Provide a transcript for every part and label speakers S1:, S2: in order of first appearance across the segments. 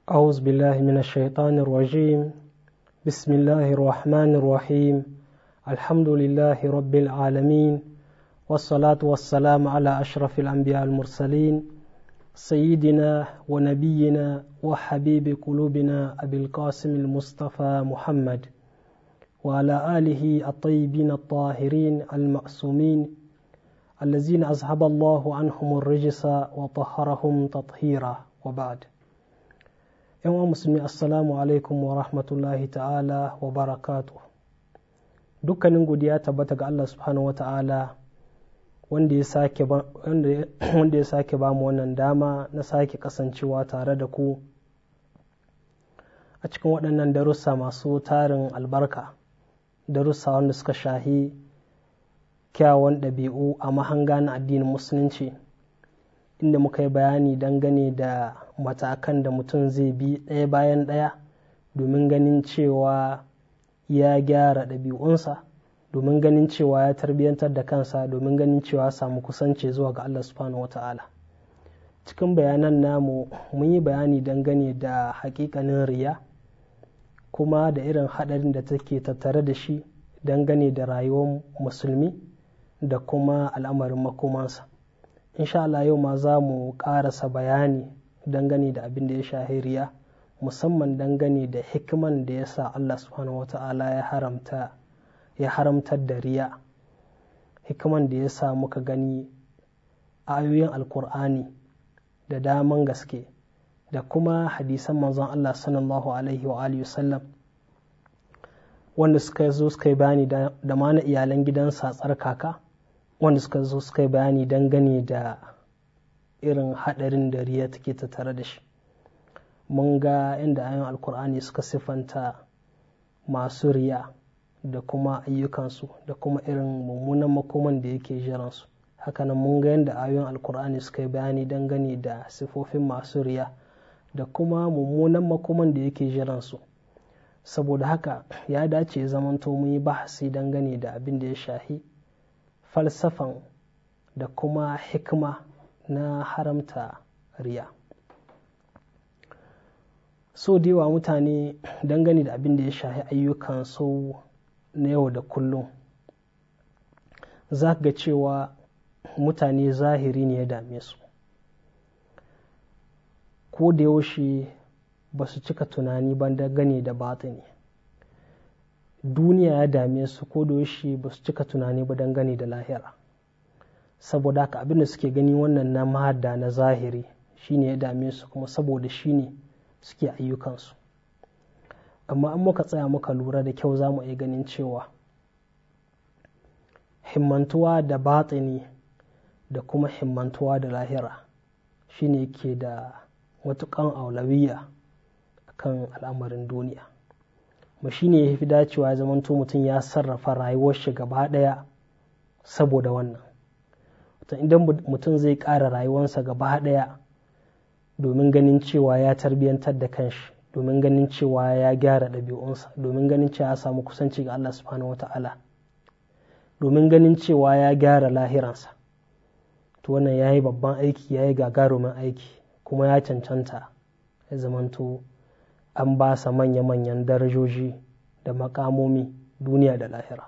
S1: أعوذ بالله من الشيطان الرجيم. بسم الله الرحمن الرحيم. الحمد لله رب العالمين، والصلاة والسلام على أشرف الأنبياء المرسلين سيدنا ونبينا وحبيب قلوبنا أبي القاسم المصطفى محمد وعلى آله الطيبين الطاهرين المأسومين الذين أذهب الله عنهم الرجس وطهرهم تطهيرا، وبعد. yan musulmi, assalamu alaikum wa rahmatullahi ta'ala wa barakatuh. Dukkanin godiya tabbata ga Allah subhanahu wa ta'ala wanda ya sake ba mu wannan dama na sake kasancewa tare da ku a cikin waɗannan darussa masu tarin albarka, darussa wanda suka shahi kyawun ɗabi'u a mahanga na addinin musulunci, inda muka yi bayani dangane da matakan da mutum zai bi ɗaya bayan ɗaya domin ganin cewa ya gyara ɗabi'unsa, domin ganin cewa ya tarbiyyantar da kansa, domin ganin cewa samu kusanci zuwa ga Allah subhanahu wa ta'ala. Cikin bayanan namu mun yi bayani dangane da hakikanin riya, kuma da irin haɗarin da take tattare da shi dangane da rayuwar musulmi da kuma al'amarin makomansa. Insha Allah yau ma za mu ƙarasa bayani dangane da abin da ya shahi riya, musamman dangane da hikiman da ya sa Allah subhanahu wa ta'ala ya haramtar da riya, hikiman da ya sa muka gani ayoyin alkur'ani da daman gaske da kuma hadisan manzon Allah sallallahu alaihi wa alihi wasallam wanda suka zo suka yi bayani da mana iyalan gidansa tsarkaka, wanda suka zo suka yi bayani dangane da irin haɗarin da riya take tattare da shi. Mun ga inda ayoyin alkur'ani suka siffanta masu riya da kuma ayyukansu da kuma irin mummunan makoman da yake jiransu. Hakanan mun ga yadda ayoyin alkur'ani suka yi bayani dangane da sifofin masu riya da kuma mummunan makoman da yake jiransu. Saboda haka ya dace zamanto mun yi bahasi dangane da abin da ya shahi falsafan da kuma hikima na haramta riya. So da yawa mutane dangane da abin da ya shahi ayyukan su na yau da kullum, za ga cewa mutane zahiri ne ya dame su, ko da yaushe ba su cika tunani ba dangane da batini. Duniya ya dame su, ko da yaushe ba su cika tunani ba dangane da lahira. Saboda haka abin da suke gani wannan na mahadda na zahiri shine ya dame su, kuma saboda shine suke ayyukansu. Amma an muka tsaya muka lura da kyau, za mu iya ganin cewa himmantuwa da batini da kuma himmantuwa da lahira shine ke da matukan aulawiya kan al'amarin duniya. Ma shine ya fi dacewa ya zamanto mutum ya sarrafa rayuwar shi gaba ɗaya saboda wannan. Idan mutum zai ƙara rayuwarsa gaba ɗaya domin ganin cewa ya tarbiyyantar da kanshi, domin ganin cewa ya gyara ɗabi'unsa, domin ganin cewa ya samu kusanci ga Allah subhanahu wa ta'ala, domin ganin cewa ya gyara lahiransa, to wannan ya yi babban aiki, ya yi gagarumin aiki, kuma ya cancanta ya zamanto an ba sa manya-manyan darajoji da makamomi duniya da lahira.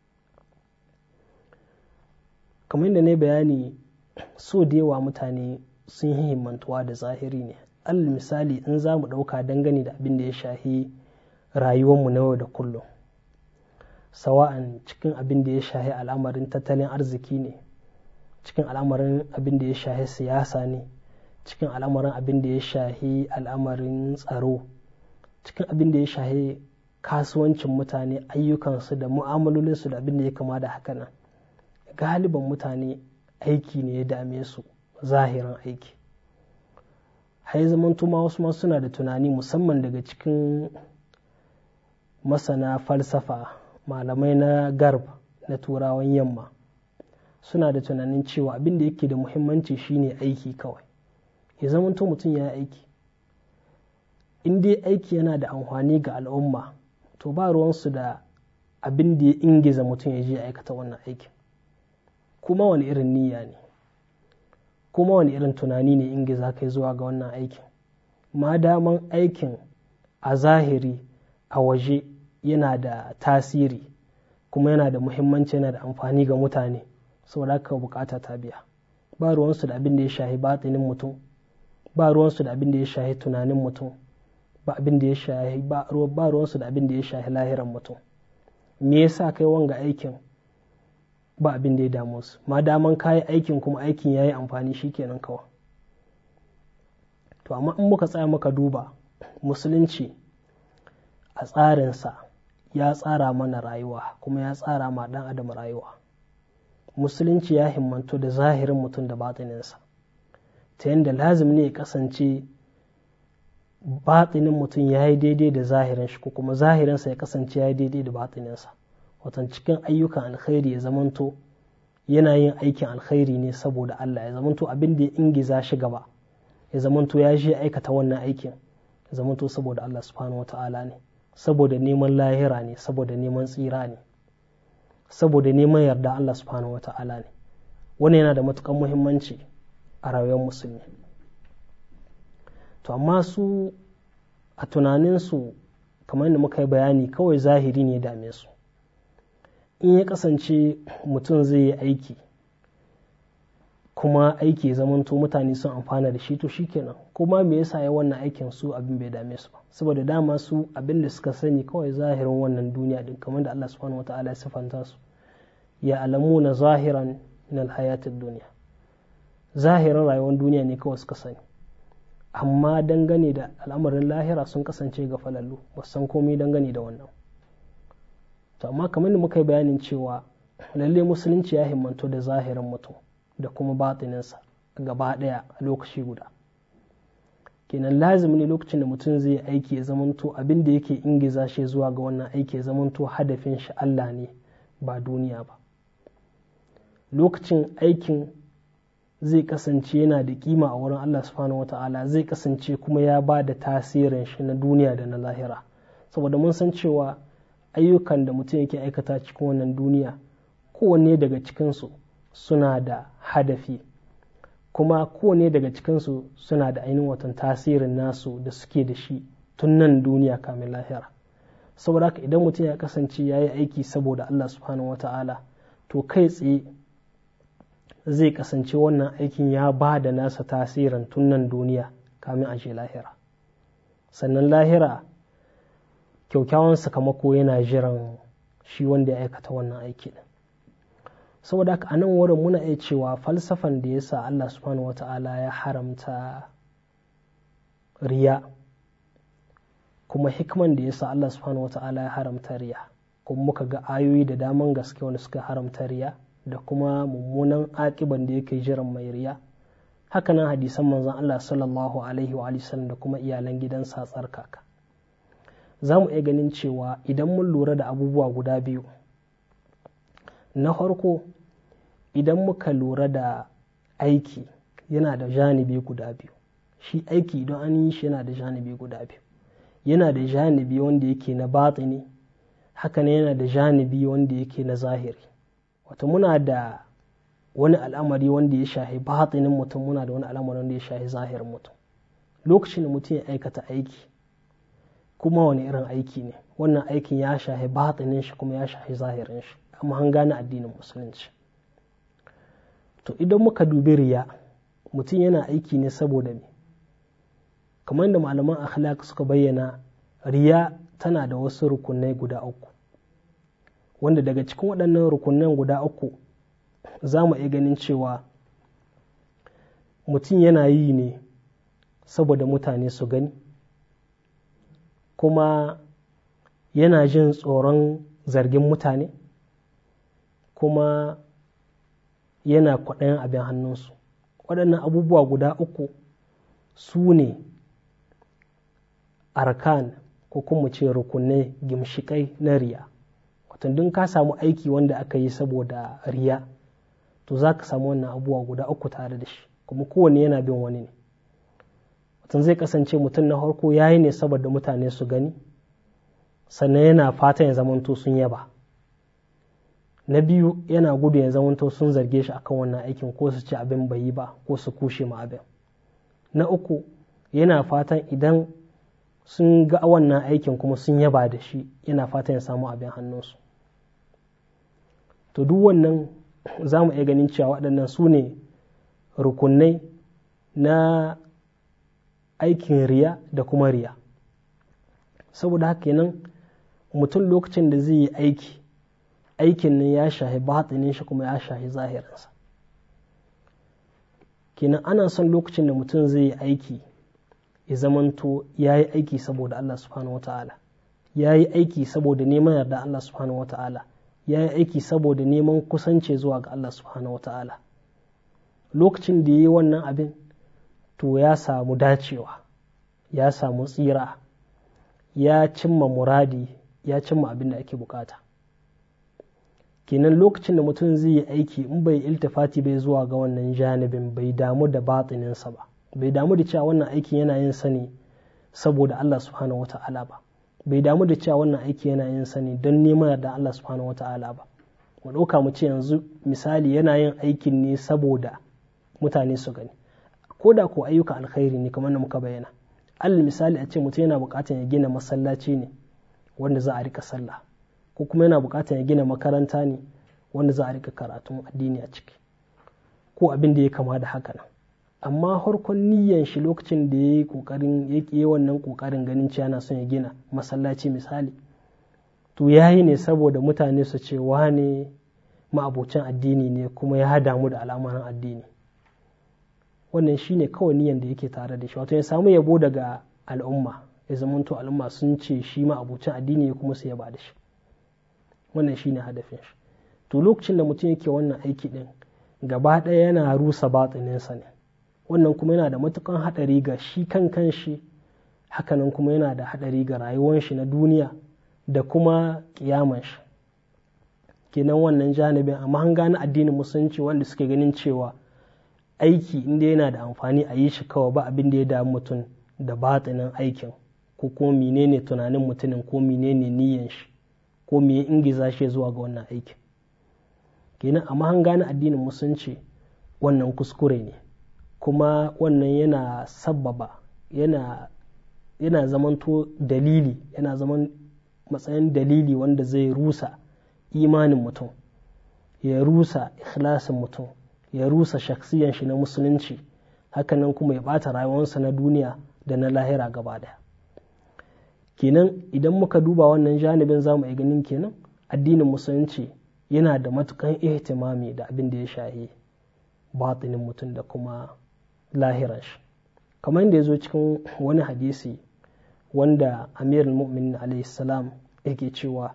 S1: Kamar yadda na bayani, so da yawa mutane sun yi himmantuwa da zahiri ne. Alal misali, in za mu ɗauka dangane da abin da ya shahi rayuwarmu na yau da kullum, sawa'an cikin abin da ya shahi al'amarin tattalin arziki ne, cikin al'amarin abin da ya shahi siyasa ne, cikin al'amarin abin da ya shahi al'amarin tsaro, cikin abin da ya shahi kasuwancin mutane, ayyukansu da mu'amalolinsu da abin da ya kama da haka nan. Galiban mutane aiki ne ya dame su, zahirin aiki. Hai zaman tuma wasu ma suna da tunani, musamman daga cikin masana falsafa, malamai na garb na turawan yamma, suna da tunanin cewa abin da yake da muhimmanci shine aiki kawai. Ya zamanto mutum ya aiki. In dai aiki yana da amfani ga al'umma, to ba ruwansu da abin da ya ingiza mutum ya je aikata wannan aikin. Kuma wani irin niyya ne, kuma wani irin tunani ne ingiza kai zuwa ga wannan aikin. ma daman aikin a zahiri a waje yana da tasiri kuma yana da muhimmanci, yana da amfani ga mutane, saboda haka bukata ta biya. Ba ruwansu da abin da ya shahi batinin mutum, ba ruwansu da abin da ya shahi tunanin mutum, ba ruwansu da abin da ya shahi lahiran mutum. Me yasa kai wanga aikin? Ba abin da ya damu su, ma daman kayi aikin kuma aikin ya yi amfani, shi kenan kawai. To amma in muka tsaya muka duba, musulunci a tsarinsa ya tsara mana rayuwa kuma ya tsara ma ɗan adam rayuwa. Musulunci ya himmantu da zahirin mutum da batininsa, ta yadda lazim ne ya kasance batinin mutum ya yi daidai da zahirin shi, ko kuma zahirinsa ya kasance ya yi daidai da batininsa. Watan cikin ayyukan alkhairi ya zamanto yana yin aikin alkhairi ne saboda Allah, ya zamanto abin da ya ingiza shi gaba, ya zamanto ya je aikata wannan aikin, ya zamanto saboda Allah subhanahu wata'ala ne, saboda neman lahira ne, saboda neman tsira ne, saboda neman yarda Allah subhanahu wata'ala ne. Wannan yana da matukan muhimmanci a rayuwar musulmi. To amma su a tunaninsu, kamar yadda muka yi bayani, kawai zahiri ne dame su. In ya kasance mutum zai yi aiki kuma aiki ya zamanto mutane sun amfana da shi, to shikenan. Kuma me yasa ya wannan aikin, su abin bai dame su ba, saboda dama su abin da suka sani kawai zahirin wannan duniya din, kamar da Allah subhanahu wata'ala ya sifanta su, ya alamuna zahiran min alhayatid duniya. Zahirin rayuwar duniya ne kawai suka sani, amma dangane da al'amarin lahira sun kasance ga falallu, ba san komai dangane da wannan. To amma kamar da muka yi bayanin cewa lalle musulunci ya himmanto da zahirin mutum da kuma batininsa gaba ɗaya a lokaci guda. Kenan lazimi ne lokacin da mutum zai yi aiki ya zamanto abin da yake ingiza shi zuwa ga wannan aiki ya zamanto hadafin shi Allah ne, ba duniya ba. Lokacin aikin zai kasance yana da kima a wurin Allah subhanahu wata'ala, zai kasance kuma ya ba da tasirin shi na duniya da na lahira, saboda mun san cewa ayyukan da mutum yake aikata cikin wannan duniya, kowanne daga cikinsu suna da hadafi, kuma kowanne daga cikinsu suna da ainihin watan tasirin nasu da suke da shi tun nan duniya kamin lahira. Saboda haka idan mutum ya kasance ya yi aiki saboda Allah subhanahu wata'ala, to kai tsaye zai kasance wannan aikin ya ba da nasa tasirin tun nan duniya kamin a je lahira. Sannan lahira kyaukyawan sakamako yana jiran shi wanda ya aikata wannan aiki din. Saboda haka a nan wurin muna iya cewa falsafan da ya sa Allah subhanahu wata'ala ya haramta riya, kuma hikman da ya sa Allah subhanahu wata'ala ya haramta riya, kuma muka ga ayoyi da daman gaske wanda suka haramta riya da kuma mummunan akiban da yake jiran mai riya. Hakanan hadisan manzon Allah sallallahu alaihi wa sallam da kuma iyalan gidansa tsarkaka. Za mu iya ganin cewa idan mun lura da abubuwa guda biyu, na farko idan muka lura da aiki yana da janibi guda biyu. Shi aiki idan an yi shi yana da janibi guda biyu, yana da janibi wanda yake na batini, hakanan yana da janibi wanda yake na zahiri. Wato muna da wani al'amari wanda ya shahi batinin mutum, muna da wani al'amari wanda ya shahi zahirin mutum. Lokacin da mutum ya aikata aiki, kuma wani irin aiki ne, wannan aikin ya shahi batinin shi kuma ya shahi zahirin shi, amma an gane addinin musulunci. To idan muka dubi riya, mutum yana aiki ne saboda me? Kamar yadda malaman akhlaq suka bayyana, riya tana da wasu rukunai guda uku, wanda daga cikin waɗannan rukunan guda uku za mu iya ganin cewa mutum yana yi ne saboda mutane su gani, kuma yana jin tsoron zargin mutane, kuma yana kwaɗayin abin hannunsu. Waɗannan abubuwa guda uku su ne arkan, ko kuma ce rukunai, gimshikai na riya. Watan dun ka samu aiki wanda aka yi saboda riya, to za ka samu wannan abubuwa guda uku tare da shi, kuma kowanne yana bin wani ne. Watan zai kasance mutum na farko ya yi ne saboda mutane su gani, sannan yana fatan ya zamanto sun yaba. Na biyu yana gudu ya zamanto sun zarge shi akan wannan aikin, ko su ci abin bai yi ba, ko su kushe ma abin. Na uku yana fatan idan sun ga wannan aikin kuma sun yaba da shi, yana fatan ya samu abin hannunsu. To duk wannan za mu iya ganin cewa waɗannan su ne rukunai na aikin riya da kuma riya. Saboda haka kenan mutum lokacin da zai yi aikin nan ya shahi batinin shi kuma ya shahi zahirinsa. Kenan ana son lokacin da mutum zai yi aiki ya zamanto ya yi aiki saboda Allah subhanahu wa ta'ala, ya yi aiki saboda neman yarda Allah subhanahu wa ta'ala, ya yi aiki saboda neman kusance zuwa ga Allah subhanahu wa ta'ala. Lokacin da ya yi wannan abin to ya samu dacewa, ya samu tsira, ya cimma muradi, ya cimma abin da ake bukata. Kenan lokacin da mutum zai yi aiki in bai iltifati bai zuwa ga wannan janibin, bai damu da batininsa ba, bai damu da cewa wannan aikin yana yin sani saboda Allah subhanahu wata'ala ba, bai damu da cewa wannan aiki yana yin sani don neman yarda Allah subhanahu wata'ala ba. Mu ɗauka mu ce yanzu misali yana yin aikin ne saboda mutane su gani, ko da ko ayyuka alkhairi ne kamar da muka bayyana. Alal misali a ce mutum yana buƙatar ya gina masallaci ne wanda za a rika sallah, ko kuma yana buƙatar ya gina makaranta ne wanda za a rika karatun addini a ciki, ko abin da ya kama da haka nan. Amma harkon niyyan shi lokacin da ya yi ƙoƙarin ya yi wannan ƙoƙarin ganin cewa yana son ya gina masallaci misali, to ya yi ne saboda mutane su ce wane ma'abocin addini ne kuma ya damu da al'amuran addini. Wannan shi ne kawai niyyan da yake tare da shi, wato ya samu yabo daga al'umma, ya zamanto al'umma sun ce shi ma'abocin addini ne kuma su yaba da shi. Wannan shi ne hadafin shi. To lokacin da mutum yake wannan aiki ɗin gaba ɗaya yana rusa batininsa ne. Wannan kuma yana da matukan haɗari ga shi kan shi, hakanan kuma yana da haɗari ga rayuwar shi na duniya da kuma kiyaman shi. Kenan wannan janibin a mahanga na addinin musulunci wanda suke ganin cewa aiki inda yana da amfani a yi shi kawai, ba abin da ya damu mutum da batinin aikin, ko kuma menene tunanin mutumin, ko menene niyyan shi, ko me ya ingiza shi zuwa ga wannan aikin. Kenan a mahanga na addinin musulunci wannan kuskure ne, kuma wannan yana sabbaba, yana zamanto dalili, yana zaman matsayin dalili wanda zai rusa imanin mutum, ya rusa ikhlasin mutum, ya rusa shaksiyan shi na musulunci, hakanan kuma ya bata rayuwarsa na duniya da na lahira gaba daya. Kenan idan muka duba wannan janibin zamu iya ganin kenan addinin musulunci yana da matukan ihtimami da abin da ya shahi batinin mutum da kuma lahiran shi, kamar yadda ya zo cikin wani hadisi wanda amirul mu'minin alayhi salam yake cewa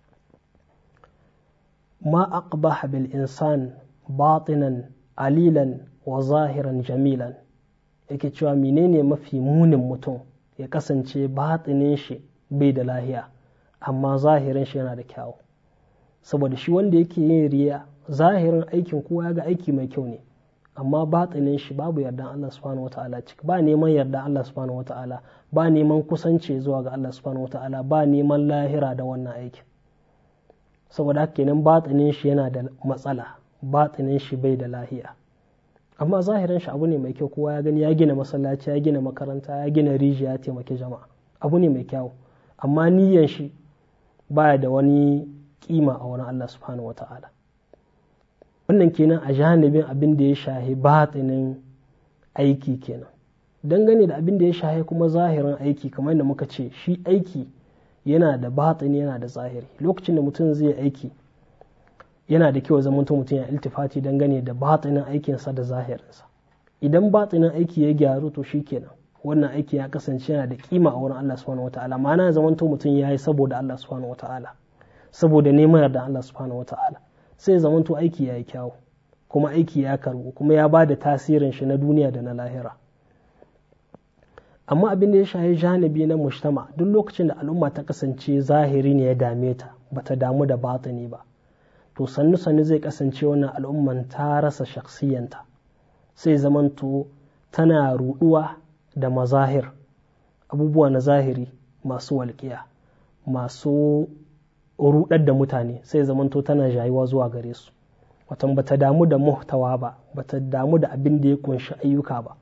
S1: ma aqbah bil insan batinan alilan wa zahiran jamilan, yake cewa menene mafi munin mutum ya kasance batinin shi bai da lahiya amma zahirin shi yana da kyau. Saboda shi wanda yake yin riya zahirin aikin kowa ya ga aiki mai kyau ne, amma batinin shi babu yardan Allah subhanahu wata'ala ciki, ba neman yardan Allah subhanahu wata'ala, ba neman kusanci zuwa ga Allah subhanahu wata'ala, ba neman lahira da wannan aikin. Saboda haka kenan batinin shi yana da matsala, batinin shi bai da lahiya, amma zahirin shi abu ne mai kyau, kowa ya gani, ya gina masallaci, ya gina makaranta, ya gina rijiya, ya taimaki jama'a, abu ne mai kyau, amma niyyan shi baya da wani kima a wurin Allah subhanahu wata'ala. Wannan kenan a janibin abin da ya shahi batinin aiki kenan. Dangane da abin da ya shahi kuma zahirin aiki, kamar yadda muka ce shi aiki yana da batini yana da zahiri. Lokacin da mutum zai aiki yana da kyau zaman mutum ya iltifati dangane da batinin aikinsa da zahirinsa. Idan batinin aiki ya gyaru to shi kenan wannan aiki ya kasance yana da kima a wurin Allah subhanahu wata'ala, ma'ana zaman mutum ya yi saboda Allah subhanahu wata'ala, saboda neman yarda Allah subhanahu wata'ala, sai zamanto aiki ya yi kyawu kuma aiki ya karbu kuma ya ba da tasirin shi na duniya da na lahira. Amma abin da ya shahi janibi na mujtama, duk lokacin da al'umma ta kasance zahiri ne ya dame ta, bata damu da batini ba, to sannu sannu zai kasance wannan al'umman ta rasa shaksiyanta, sai zamanto tana ruduwa da mazahir, abubuwa na zahiri masu walƙiya, masu rudar da mutane, sai zamanto tana jayuwa zuwa gare su. Watan bata damu da muhtawa ba, bata damu da abin da ya kunshi ayyuka ba,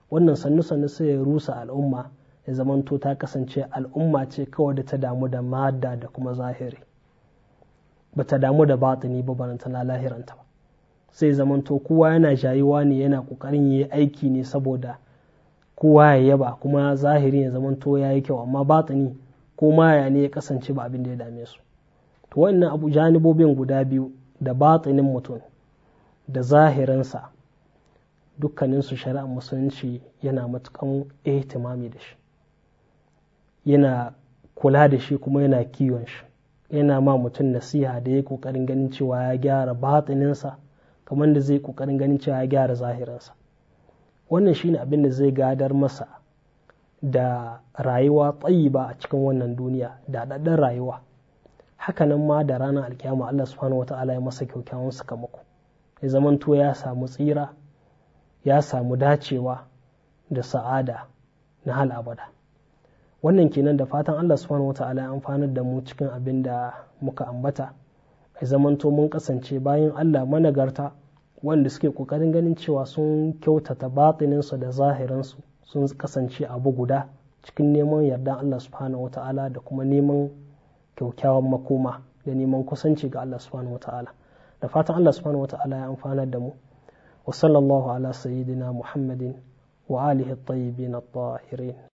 S1: wannan sannu-sannu sai ya rusa al'umma ya zamanto ta kasance al'umma ce kawai da ta damu da madda da kuma zahiri, ba ta damu da batini ba baranta na lahiranta ba. sai zamanto kowa yana jayuwa ne, yana kokarin yi aiki ne saboda kowa ya yaba, kuma zahiri ya zamanto ya yi kyau, amma batini ko maya ne ya kasance ba abin da ya dame su. To wannan abu janibobin guda biyu, da batinin mutum da zahirinsa, dukkaninsu shari'ar musulunci yana matukan ihtimami da shi, yana kula da shi kuma yana kiwon shi, yana ma mutum nasiha da ya kokarin ganin cewa ya gyara batininsa kamar da zai kokarin ganin cewa ya gyara zahirinsa. Wannan shine abin da zai gadar masa da rayuwa tsayiba a cikin wannan duniya, da daɗaɗɗen rayuwa. Hakanan ma da ranar alkiyama Allah subhanahu wata'ala ya masa kyakkyawan sakamako, ya zamanto ya samu tsira, ya samu dacewa da sa'ada na hal abada. Wannan kenan, da fatan Allah subhanahu wata'ala ya amfanar da mu cikin abin da muka ambata, ya zamanto mun kasance bayan Allah managarta wanda suke kokarin ganin cewa sun kyautata batininsu da zahirinsu, sun kasance abu guda cikin neman yardan Allah subhanahu wata'ala da kuma neman kyakkyawan makoma da neman kusanci ga Allah subhanahu wata'ala. Da fatan Allah subhanahu wata'ala ya amfanar da mu. Wa sallallahu ala sayyidina Muhammadin wa alihi at-tayyibin at-tahirin.